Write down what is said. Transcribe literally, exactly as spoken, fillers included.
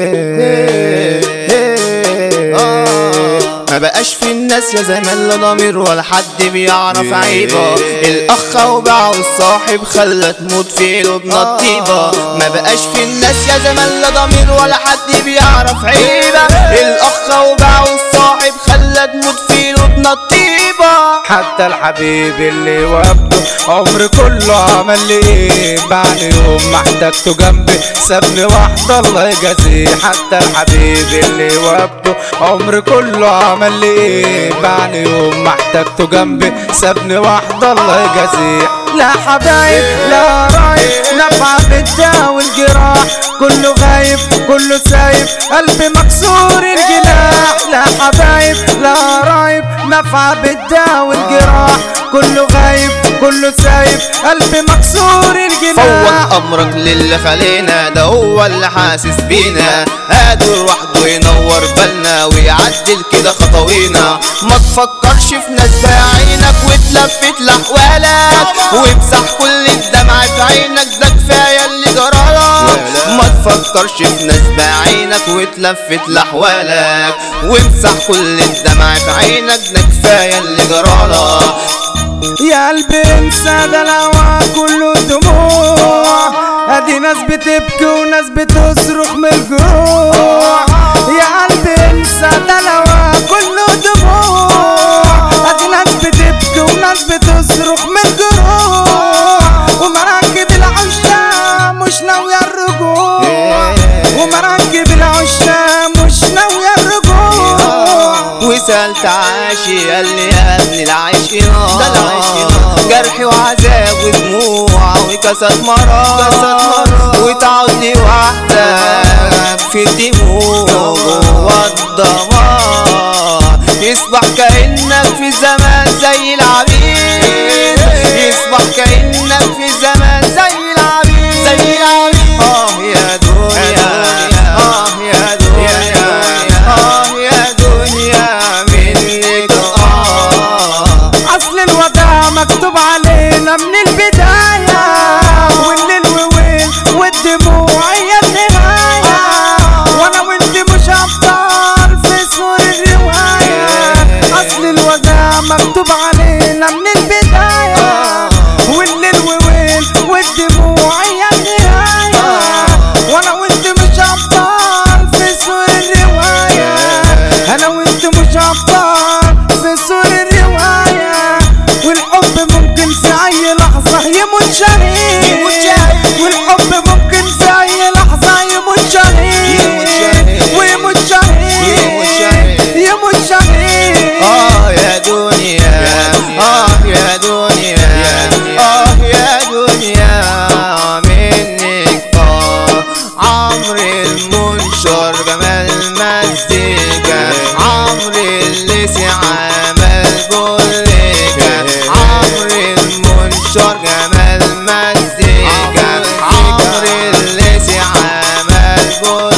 ما بقاش في الناس يا زمان لا ضمير ولا حد بيعرف عيبة. الاخ وباعه الصاحب خلى تموت في قلوبنا الطيبة. ما بقاش في الناس يا زمان لا ضمير ولا حد بيعرف عيبة. الاخ وباعه الصاحب خلى تموت في قلوبنا الطيبة. حتى الحبيب اللي وابده عمر كله عمل لي ايه، بعد يوم ما احتاجته جنبي سابني وحده الله يجازيه. حتى الحبيب اللي وابده عمر كله عمل لي ايه، بعد يوم ما احتاجته جنبي سابني وحده الله يجازيه. لا حبايب لا رايب نفع بالداء والجراح، كله غايب كله سايب قلبي مكسور الجناح. لا حبايب لا رايب نفع بالداء والجراح، كله غايب كله سايب قلبي مكسور الجناح. فوض امرك للي خلينا ده هو اللي حاسس بينا، قادر وحده ينور بالنا ويعدل كده خطوينا. ما تفكرش في ناس بعينك وتلفت لحوالك وامسح كل الدمع في عينك، ده كفايه اللي جرالك. ما تفكرش في ناس بعينك وتلفت لحوالك وامسح كل الدمع في عينك، ده كفايه اللي جرالك. يا قلبي انسى ده الهوا كله دموع، ادي ناس بتبكي وناس بتصرخ من الجروح. يا قلبي انسى ده الهوا كله دموع، ادي ناس بتبكي وناس بتصرخ من الجروح. ومراكب العشاق مش ناوية الرجوع، ومراكب العشاق مش ناوية الرجوع. وسألت عاشي قال لي يا ابني العيش نار، جرح وعذاب ودموع وكسر مرار، وتعود لي وحدك في الدموع والدمار. يصبح كأنك في زمان زي العبيد، يصبح كأنك في زمان زي العبيد زي العبيد. اه يا دنيا اه يا دنيا اه يا دنيا منك اه. اصل الوداع مكتوب علينا من البداية، والليل وويل والدموع هي النهاية، وانا وانت مش ابطال في سور الرواية. اصل الوداع مكتوب علينا من البداية، والليل وويل والدموع هي النهاية، وانا وانت مش ابطال في سور الرواية. انا وانت مش ابطال في سور الرواية. والحب ممكن في اي لحظة يموت شهيد، والحب ممكن في اي لحظة يموت شهيد، ويموت شهيد يموت شهيد. اه يا دنيا اه يا دنيا اه يا دنيا منك اه. عمرو المنشر جمال مزيكا، عمرو الليثي عمل بوليكا، عمرو المنشر جمال مزيكا، عمرو الليثي عمل بوليكا.